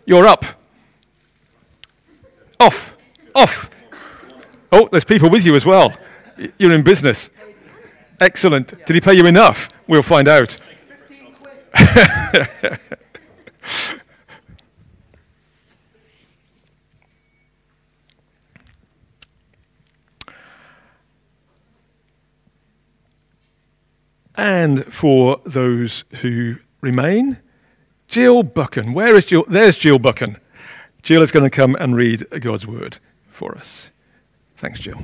You're up. Off. Off. Oh, there's people with you as well. You're in business. Excellent. Did he pay you enough? We'll find out. And for those who remain, Jill Buchan. Where is Jill? There's Jill Buchan. Jill is going to come and read God's word for us. Thanks, Jill.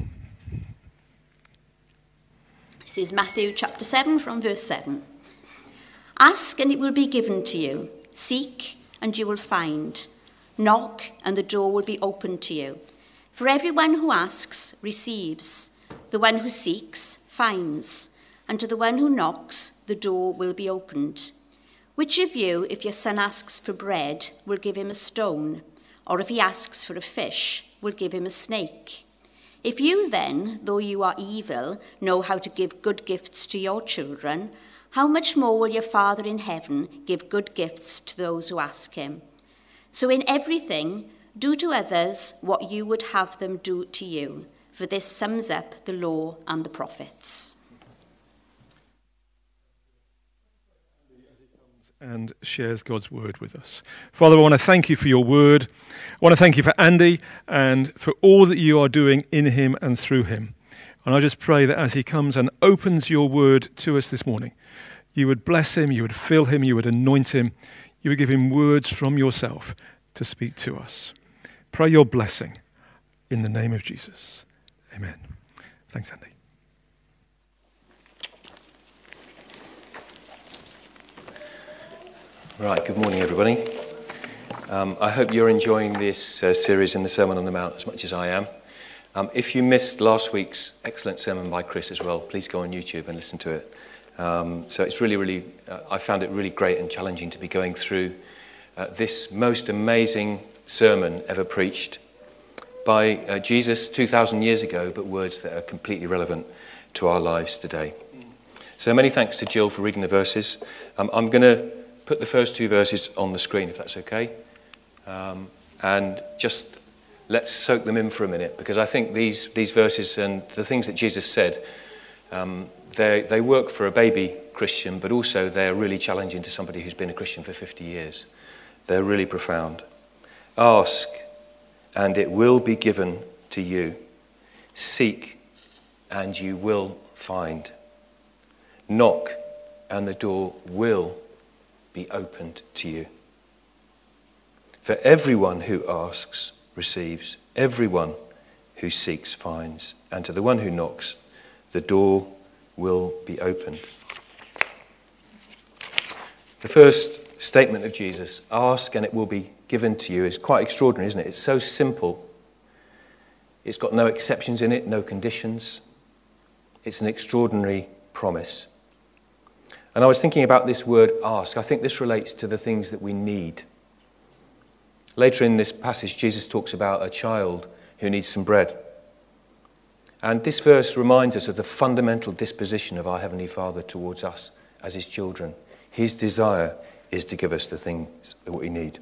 This is Matthew chapter 7 from verse 7. Ask and it will be given to you. Seek and you will find. Knock and the door will be opened to you. For everyone who asks receives. The one who seeks finds. And to the one who knocks, the door will be opened. Which of you, if your son asks for bread, will give him a stone? Or if he asks for a fish, will give him a snake? If you then, though you are evil, know how to give good gifts to your children, how much more will your Father in heaven give good gifts to those who ask him? So in everything, do to others what you would have them do to you, for this sums up the law and the prophets. And shares God's word with us. Father, I want to thank you for your word. I want to thank you for Andy and for all that you are doing in him and through him. And I just pray that as he comes and opens your word to us this morning, you would bless him, you would fill him, you would anoint him, you would give him words from yourself to speak to us. Pray your blessing in the name of Jesus. Amen. Thanks, Andy. Right, good morning everybody. I hope you're enjoying this series in the Sermon on the Mount as much as I am. If you missed last week's excellent sermon by Chris as well, please go on YouTube and listen to it. So it's really, I found it really great and challenging to be going through this most amazing sermon ever preached by Jesus 2,000 years ago, but words that are completely relevant to our lives today. So many thanks to Jill for reading the verses. I'm going to put the first two verses on the screen, if that's okay. And just let's soak them in for a minute, because I think these verses and the things that Jesus said, they work for a baby Christian, but also they're really challenging to somebody who's been a Christian for 50 years. They're really profound. Ask, and it will be given to you. Seek, and you will find. Knock, and the door will be opened to you. For everyone who asks receives, everyone who seeks finds, and to the one who knocks, the door will be opened. The first statement of Jesus, ask and it will be given to you, is quite extraordinary, isn't it? It's so simple. It's got no exceptions in it, no conditions. It's an extraordinary promise. And I was thinking about this word ask. I think this relates to the things that we need. Later in this passage, Jesus talks about a child who needs some bread. And this verse reminds us of the fundamental disposition of our Heavenly Father towards us as his children. His desire is to give us the things that we need.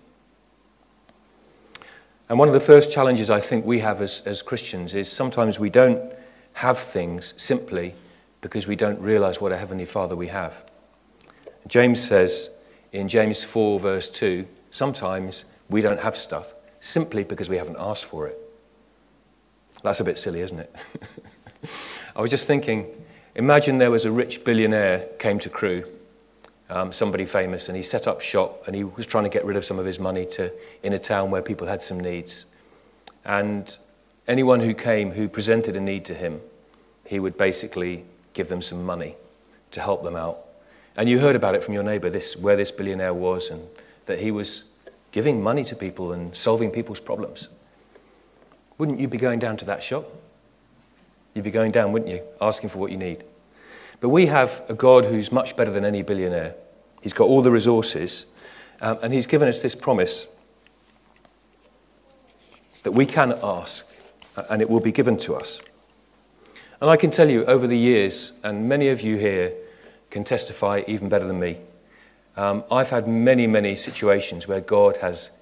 And one of the first challenges I think we have as Christians is sometimes we don't have things simply because we don't realize what a Heavenly Father we have. James says in James 4 verse 2, sometimes we don't have stuff simply because we haven't asked for it. That's a bit silly, isn't it? I was just thinking, imagine there was a rich billionaire came to Crewe, somebody famous, and he set up shop and he was trying to get rid of some of his money in a town where people had some needs. And anyone who came who presented a need to him, he would basically give them some money to help them out. And you heard about it from your neighbour, where this billionaire was, and that he was giving money to people and solving people's problems. Wouldn't you be going down to that shop? You'd be going down, wouldn't you, asking for what you need? But we have a God who's much better than any billionaire. He's got all the resources, and he's given us this promise that we can ask, and it will be given to us. And I can tell you, over the years, and many of you here can testify even better than me, I've had many, many situations where God has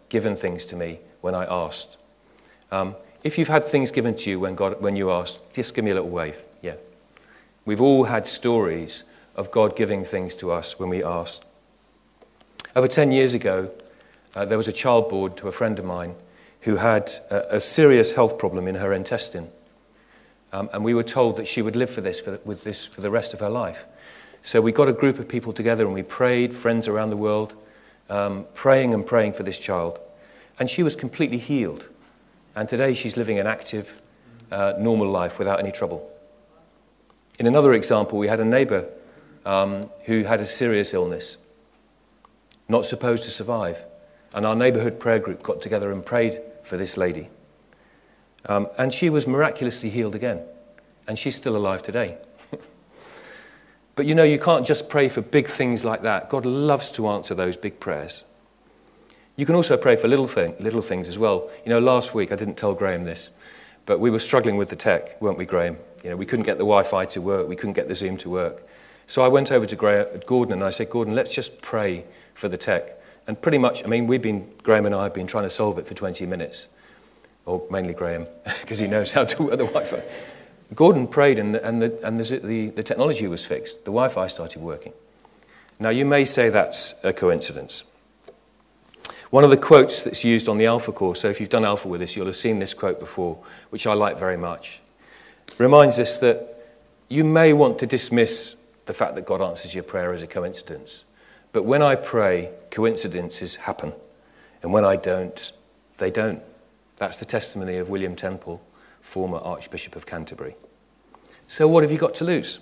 given things to me when I asked. If you've had things given to you when you asked, just give me a little wave. Yeah. We've all had stories of God giving things to us when we asked. Over 10 years ago, there was a child born to a friend of mine who had a serious health problem in her intestine. And we were told that she would live with this for the rest of her life. So we got a group of people together and we prayed, friends around the world, praying and praying for this child. And she was completely healed. And today she's living an active, normal life without any trouble. In another example, we had a neighbour who had a serious illness, not supposed to survive. And our neighbourhood prayer group got together and prayed for this lady. And she was miraculously healed again. And she's still alive today. But you know, you can't just pray for big things like that. God loves to answer those big prayers. You can also pray for little things as well. You know, last week, I didn't tell Graham this, but we were struggling with the tech, weren't we, Graham? You know, we couldn't get the Wi-Fi to work. We couldn't get the Zoom to work. So I went over to Gordon and I said, Gordon, let's just pray for the tech. And pretty much, I mean, Graham and I have been trying to solve it for 20 minutes. Or mainly Graham, because he knows how to work the Wi-Fi. Gordon prayed and the technology was fixed. The Wi-Fi started working. Now, you may say that's a coincidence. One of the quotes that's used on the Alpha course, so if you've done Alpha with us, you'll have seen this quote before, which I like very much. Reminds us that you may want to dismiss the fact that God answers your prayer as a coincidence. But when I pray, coincidences happen. And when I don't, they don't. That's the testimony of William Temple, former Archbishop of Canterbury. So what have you got to lose?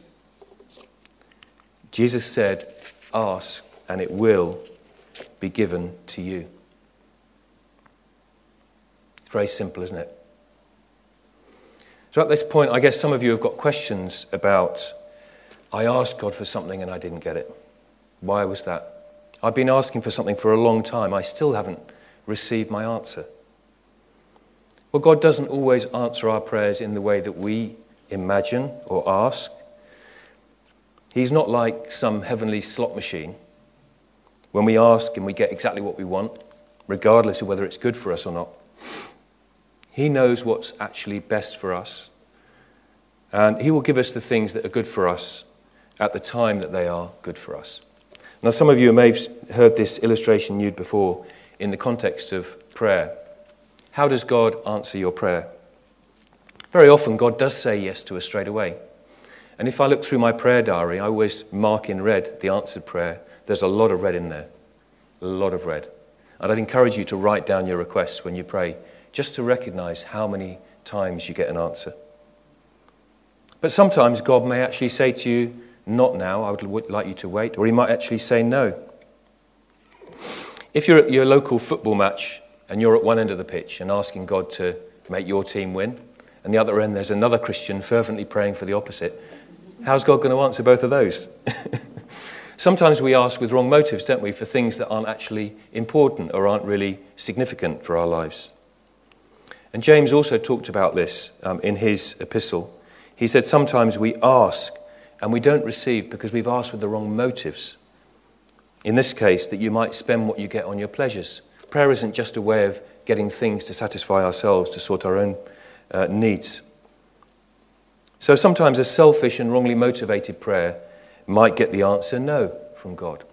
Jesus said, ask and it will be given to you. It's very simple, isn't it? So at this point, I guess some of you have got questions about, I asked God for something and I didn't get it. Why was that? I've been asking for something for a long time. I still haven't received my answer. Well, God doesn't always answer our prayers in the way that we imagine or ask. He's not like some heavenly slot machine. When we ask and we get exactly what we want, regardless of whether it's good for us or not. He knows what's actually best for us. And he will give us the things that are good for us at the time that they are good for us. Now, some of you may have heard this illustration used before in the context of prayer. How does God answer your prayer? Very often, God does say yes to us straight away. And if I look through my prayer diary, I always mark in red the answered prayer. There's a lot of red in there, a lot of red. And I'd encourage you to write down your requests when you pray, just to recognize how many times you get an answer. But sometimes God may actually say to you, not now, I would like you to wait, or he might actually say no. If you're at your local football match and you're at one end of the pitch and asking God to make your team win, and the other end there's another Christian fervently praying for the opposite, how's God going to answer both of those? Sometimes we ask with wrong motives, don't we, for things that aren't actually important or aren't really significant for our lives. And James also talked about this in his epistle. He said sometimes we ask and we don't receive because we've asked with the wrong motives. In this case, that you might spend what you get on your pleasures. Prayer isn't just a way of getting things to satisfy ourselves, to sort our own needs. So sometimes a selfish and wrongly motivated prayer might get the answer no from God.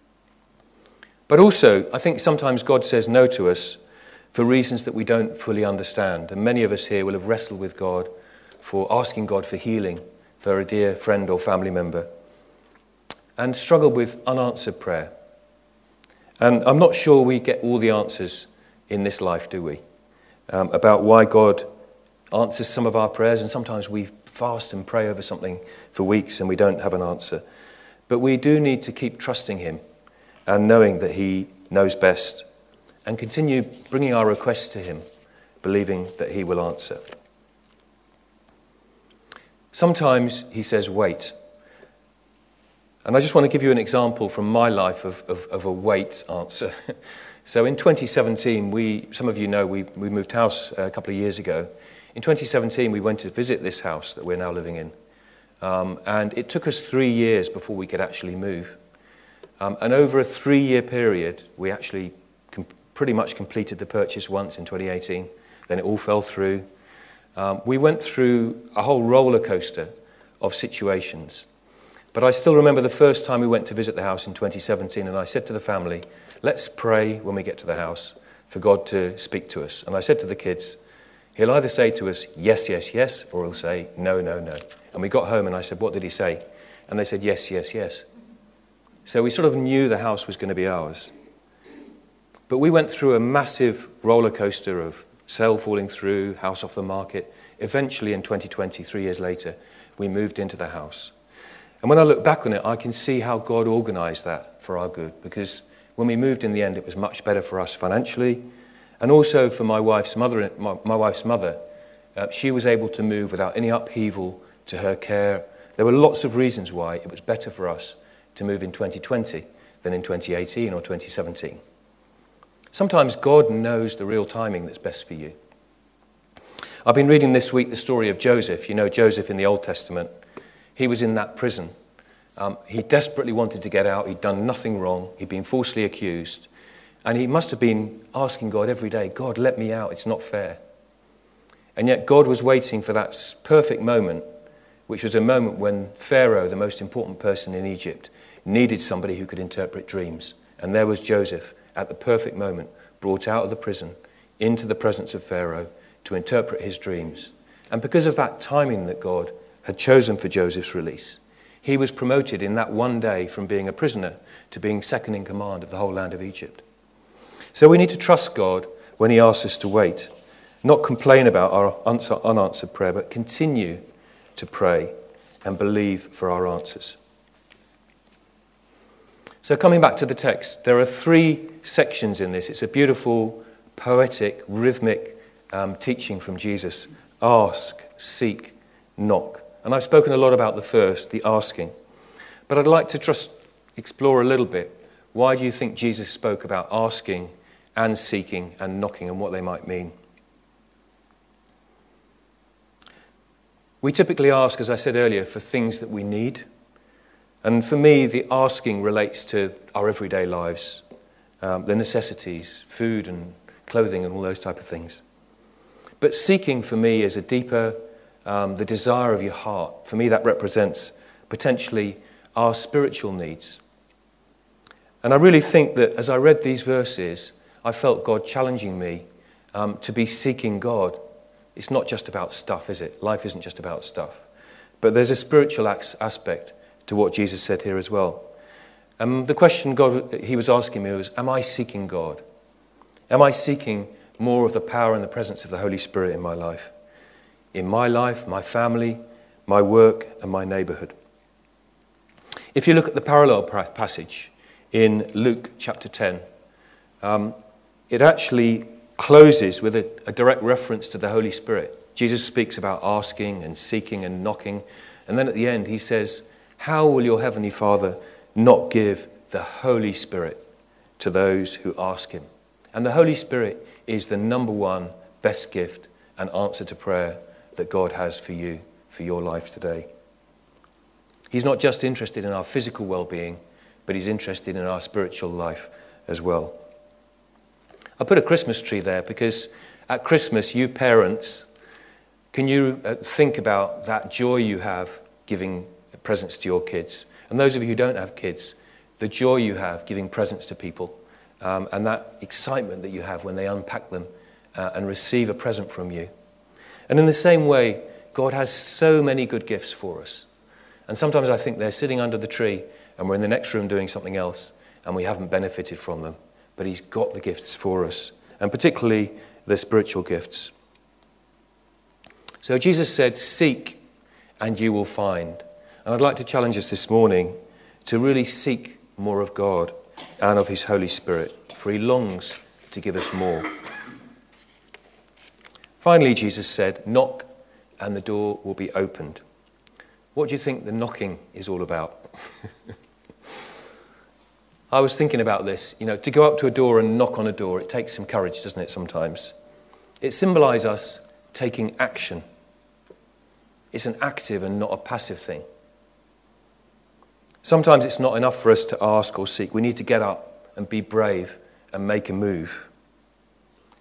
But also, I think sometimes God says no to us for reasons that we don't fully understand. And many of us here will have wrestled with God for asking God for healing for a dear friend or family member and struggled with unanswered prayer. And I'm not sure we get all the answers in this life, do we? About why God answers some of our prayers, and sometimes we fast and pray over something for weeks and we don't have an answer. But we do need to keep trusting him and knowing that he knows best and continue bringing our requests to him, believing that he will answer. Sometimes he says, wait. And I just want to give you an example from my life of a wait answer. So in 2017, some of you know, we moved house a couple of years ago. In 2017, we went to visit this house that we're now living in. And it took us 3 years before we could actually move. And over a 3-year period, we actually pretty much completed the purchase once in 2018. Then it all fell through. We went through a whole roller coaster of situations. But I still remember the first time we went to visit the house in 2017, and I said to the family, let's pray when we get to the house for God to speak to us. And I said to the kids, he'll either say to us, yes, yes, yes, or he'll say, no, no, no. And we got home and I said, what did he say? And they said, yes, yes, yes. So we sort of knew the house was going to be ours. But we went through a massive roller coaster of sale falling through, house off the market. Eventually in 2020, 3 years later, we moved into the house. And when I look back on it, I can see how God organized that for our good, because when we moved in the end, it was much better for us financially, and also for my wife's mother. She was able to move without any upheaval to her care. There were lots of reasons why it was better for us to move in 2020 than in 2018 or 2017. Sometimes God knows the real timing that's best for you. I've been reading this week the story of Joseph. You know Joseph in the Old Testament. He was in that prison. He desperately wanted to get out. He'd done nothing wrong. He'd been falsely accused. And he must have been asking God every day, God, let me out. It's not fair. And yet God was waiting for that perfect moment, which was a moment when Pharaoh, the most important person in Egypt, needed somebody who could interpret dreams. And there was Joseph at the perfect moment, brought out of the prison into the presence of Pharaoh to interpret his dreams. And because of that timing that God had chosen for Joseph's release, he was promoted in that one day from being a prisoner to being second in command of the whole land of Egypt. So we need to trust God when he asks us to wait, not complain about our unanswered prayer, but continue to pray and believe for our answers. So coming back to the text, there are 3 sections in this. It's a beautiful, poetic, rhythmic teaching from Jesus. Ask, seek, knock. And I've spoken a lot about the first, the asking. But I'd like to just explore a little bit. Why do you think Jesus spoke about asking and seeking and knocking and what they might mean? We typically ask, as I said earlier, for things that we need. And for me, the asking relates to our everyday lives, the necessities, food and clothing and all those type of things. But seeking for me is a deeper, the desire of your heart. For me, that represents potentially our spiritual needs. And I really think that as I read these verses, I felt God challenging me to be seeking God. It's not just about stuff, is it? Life isn't just about stuff. But there's a spiritual aspect to what Jesus said here as well. The question he was asking me was, am I seeking God? Am I seeking more of the power and the presence of the Holy Spirit in my life? In my life, my family, my work, and my neighborhood. If you look at the parallel passage in Luke chapter 10, it actually closes with a direct reference to the Holy Spirit. Jesus speaks about asking and seeking and knocking. And then at the end he says, how will your heavenly Father not give the Holy Spirit to those who ask him? And the Holy Spirit is the number one best gift and answer to prayer that God has for you, for your life today. He's not just interested in our physical well-being, but he's interested in our spiritual life as well. I put a Christmas tree there because at Christmas, you parents, can you think about that joy you have giving presents to your kids? And those of you who don't have kids, the joy you have giving presents to people, and that excitement that you have when they unpack them and receive a present from you. And in the same way, God has so many good gifts for us. And sometimes I think they're sitting under the tree and we're in the next room doing something else and we haven't benefited from them. But he's got the gifts for us, and particularly the spiritual gifts. So Jesus said, seek and you will find. And I'd like to challenge us this morning to really seek more of God and of his Holy Spirit, for he longs to give us more. Finally, Jesus said, knock and the door will be opened. What do you think the knocking is all about? I was thinking about this. You know, to go up to a door and knock on a door, it takes some courage, doesn't it, sometimes? It symbolizes us taking action. It's an active and not a passive thing. Sometimes it's not enough for us to ask or seek. We need to get up and be brave and make a move.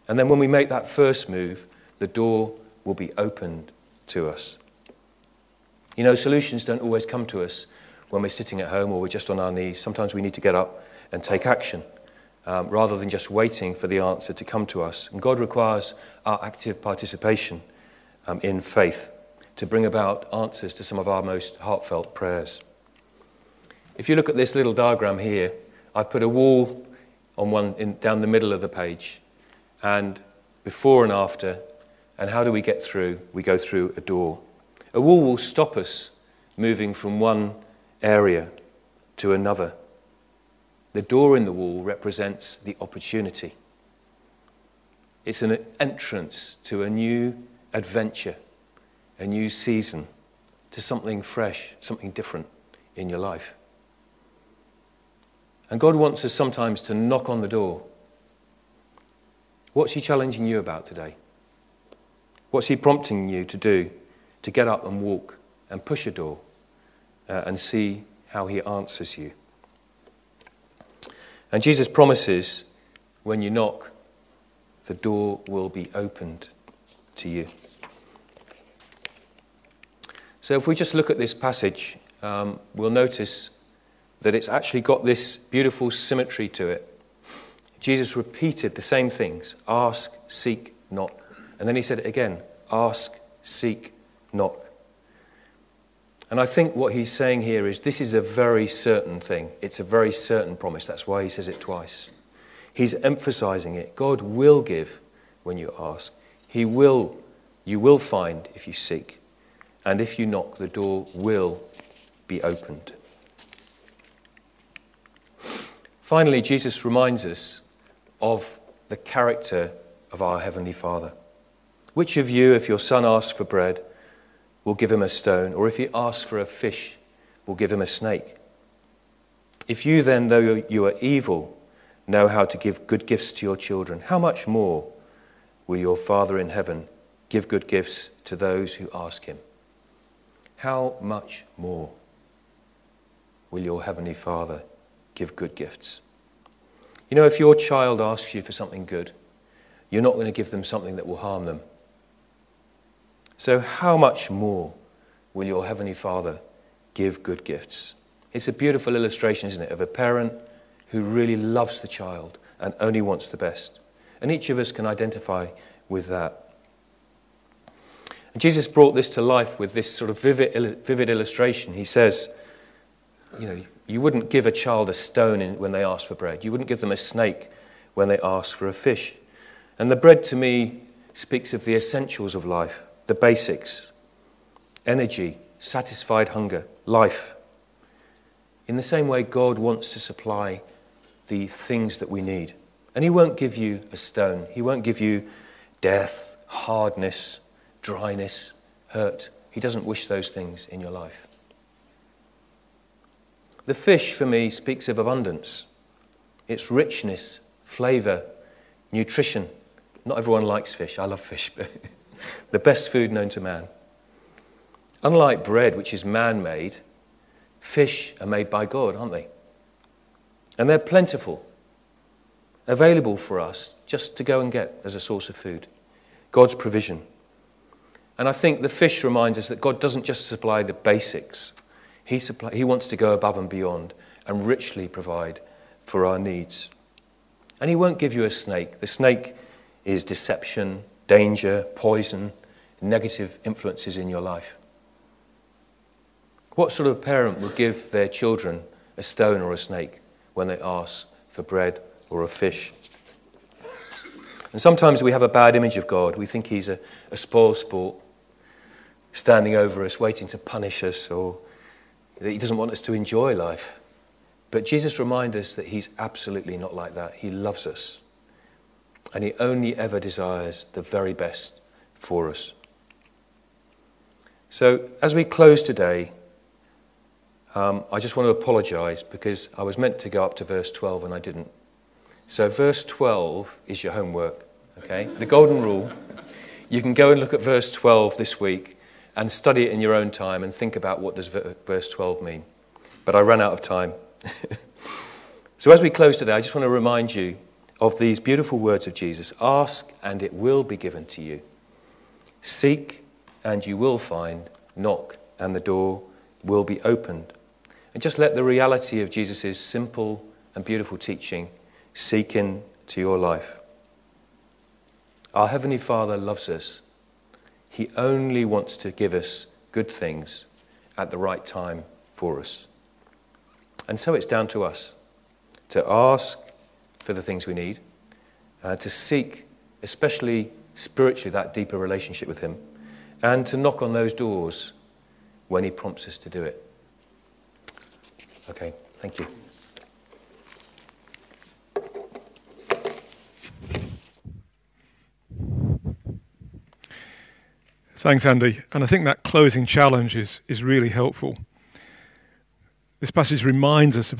And then when we make that first move, the door will be opened to us. You know, solutions don't always come to us when we're sitting at home or we're just on our knees. Sometimes we need to get up and take action rather than just waiting for the answer to come to us. And God requires our active participation in faith to bring about answers to some of our most heartfelt prayers. If you look at this little diagram here, I've put a wall on down the middle of the page, and before and after, and how do we get through? We go through a door. A wall will stop us moving from one area to another. The door in the wall represents the opportunity. It's an entrance to a new adventure, a new season, to something fresh, something different in your life. And God wants us sometimes to knock on the door. What's he challenging you about today? What's he prompting you to do to get up and walk and push a door and see how he answers you? And Jesus promises when you knock, the door will be opened to you. So if we just look at this passage, we'll notice that it's actually got this beautiful symmetry to it. Jesus repeated the same things: ask, seek, knock. And then he said it again: ask, seek, knock. And I think what he's saying here is this is a very certain thing. It's a very certain promise. That's why he says it twice. He's emphasizing it. God will give when you ask. You will find if you seek. And if you knock, the door will be opened. Finally, Jesus reminds us of the character of our Heavenly Father. Which of you, if your son asks for bread, will give him a stone, or if he asks for a fish, will give him a snake? If you then, though you are evil, know how to give good gifts to your children, how much more will your Father in heaven give good gifts to those who ask him? How much more will your Heavenly Father give good gifts? You know, if your child asks you for something good, you're not going to give them something that will harm them. So how much more will your Heavenly Father give good gifts? It's a beautiful illustration, isn't it, of a parent who really loves the child and only wants the best. And each of us can identify with that. And Jesus brought this to life with this sort of vivid illustration. He says, you know, you wouldn't give a child a stone when they ask for bread. You wouldn't give them a snake when they ask for a fish. And the bread to me speaks of the essentials of life. The basics: energy, satisfied hunger, life. In the same way, God wants to supply the things that we need. And he won't give you a stone. He won't give you death, hardness, dryness, hurt. He doesn't wish those things in your life. The fish, for me, speaks of abundance. Its richness, flavour, nutrition. Not everyone likes fish. I love fish, but the best food known to man. Unlike bread, which is man-made, fish are made by God, aren't they? And they're plentiful, available for us just to go and get as a source of food. God's provision. And I think the fish reminds us that God doesn't just supply the basics. He wants to go above and beyond and richly provide for our needs. And he won't give you a snake. The snake is deception, danger, poison, negative influences in your life. What sort of parent would give their children a stone or a snake when they ask for bread or a fish? And sometimes we have a bad image of God. We think he's a spoil sport, standing over us, waiting to punish us, or that he doesn't want us to enjoy life. But Jesus reminds us that he's absolutely not like that. He loves us. And he only ever desires the very best for us. So as we close today, I just want to apologize because I was meant to go up to verse 12 and I didn't. So verse 12 is your homework, okay? The golden rule. You can go and look at verse 12 this week and study it in your own time and think about what does verse 12 mean. But I ran out of time. So as we close today, I just want to remind you of these beautiful words of Jesus. Ask and it will be given to you. Seek and you will find. Knock and the door will be opened. And just let the reality of Jesus' simple and beautiful teaching seek into your life. Our Heavenly Father loves us. He only wants to give us good things at the right time for us. And so it's down to us to ask for the things we need, to seek, especially spiritually, that deeper relationship with him, and to knock on those doors when he prompts us to do it. Okay, thank you. Thanks, Andy. And I think that closing challenge is really helpful. This passage reminds us of